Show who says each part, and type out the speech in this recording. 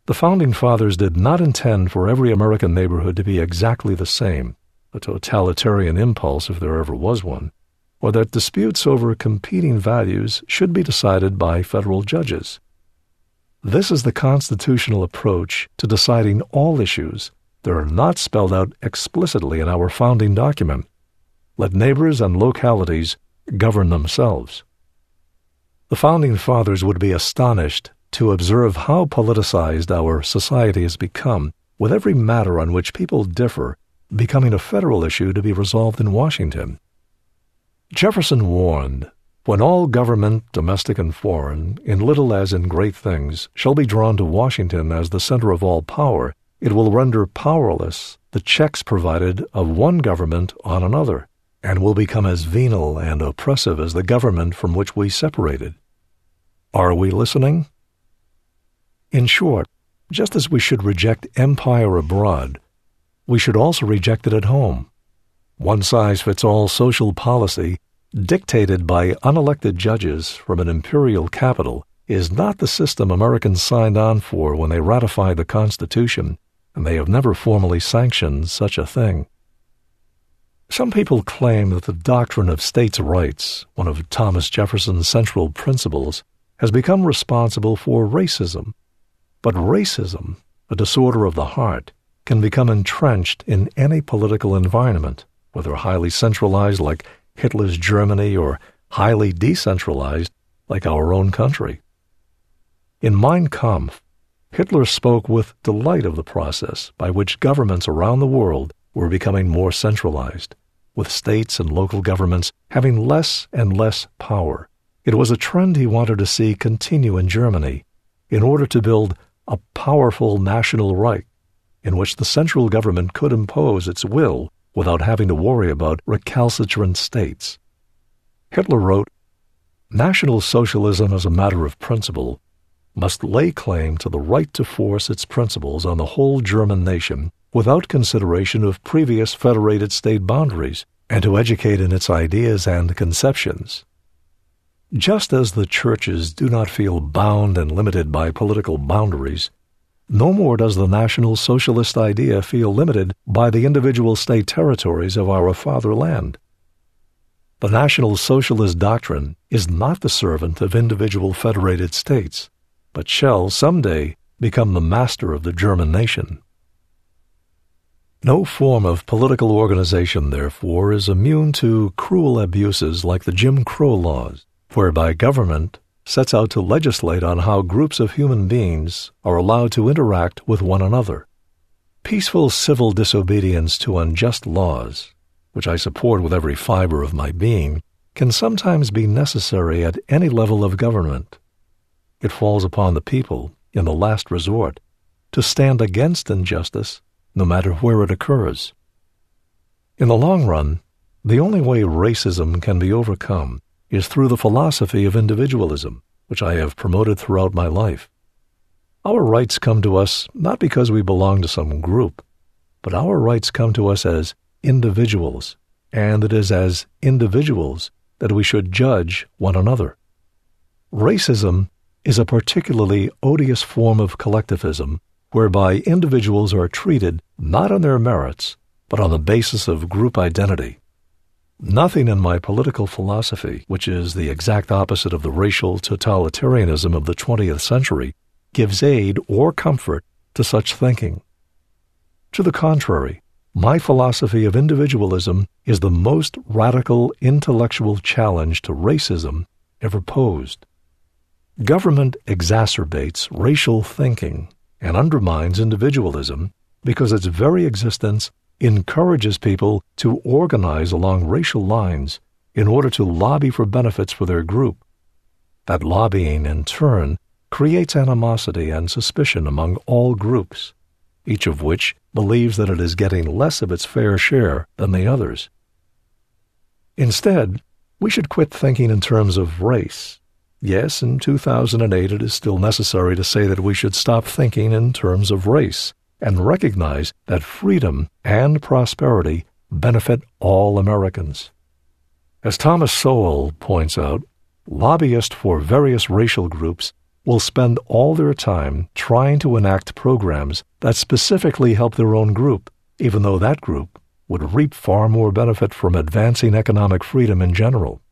Speaker 1: The Founding Fathers did not intend for every American neighborhood to be exactly the same, a totalitarian impulse if there ever was one, or that disputes over competing values should be decided by federal judges. This is the constitutional approach to deciding all issues that are not spelled out explicitly in our founding document. Let neighbors and localities govern themselves. The Founding Fathers would be astonished to observe how politicized our society has become, with every matter on which people differ becoming a federal issue to be resolved in Washington. Jefferson warned, "When all government, domestic and foreign, in little as in great things, shall be drawn to Washington as the center of all power, it will render powerless the checks provided of one government on another, and will become as venal and oppressive as the government from which we separated." Are we listening? In short, just as we should reject empire abroad, we should also reject it at home. One-size-fits-all social policy dictated by unelected judges from an imperial capital is not the system Americans signed on for when they ratified the Constitution, and they have never formally sanctioned such a thing. Some people claim that the doctrine of states' rights, one of Thomas Jefferson's central principles, has become responsible for racism. But racism, a disorder of the heart, can become entrenched in any political environment, whether highly centralized like Hitler's Germany or highly decentralized like our own country. In Mein Kampf, Hitler spoke with delight of the process by which governments around the world were becoming more centralized, with states and local governments having less and less power. It was a trend he wanted to see continue in Germany in order to build a powerful national Reich in which the central government could impose its will without having to worry about recalcitrant states. Hitler wrote, "National Socialism as a matter of principle must lay claim to the right to force its principles on the whole German nation without consideration of previous federated state boundaries, and to educate in its ideas and conceptions." Just as the churches do not feel bound and limited by political boundaries, no more does the National Socialist idea feel limited by the individual state territories of our fatherland. The National Socialist doctrine is not the servant of individual federated states, but shall someday become the master of the German nation. No form of political organization, therefore, is immune to cruel abuses like the Jim Crow laws, whereby government sets out to legislate on how groups of human beings are allowed to interact with one another. Peaceful civil disobedience to unjust laws, which I support with every fiber of my being, can sometimes be necessary at any level of government. It falls upon the people, in the last resort, to stand against injustice, no matter where it occurs. In the long run, the only way racism can be overcome is through the philosophy of individualism, which I have promoted throughout my life. Our rights come to us not because we belong to some group, but our rights come to us as individuals, and it is as individuals that we should judge one another. Racism is a particularly odious form of collectivism whereby individuals are treated not on their merits, but on the basis of group identity. Nothing in my political philosophy, which is the exact opposite of the racial totalitarianism of the 20th century, gives aid or comfort to such thinking. To the contrary, my philosophy of individualism is the most radical intellectual challenge to racism ever posed. Government exacerbates racial thinking and undermines individualism because its very existence encourages people to organize along racial lines in order to lobby for benefits for their group. That lobbying, in turn, creates animosity and suspicion among all groups, each of which believes that it is getting less of its fair share than the others. Instead, we should quit thinking in terms of race. Yes, in 2008 it is still necessary to say that we should stop thinking in terms of race and recognize that freedom and prosperity benefit all Americans. As Thomas Sowell points out, lobbyists for various racial groups will spend all their time trying to enact programs that specifically help their own group, even though that group would reap far more benefit from advancing economic freedom in general.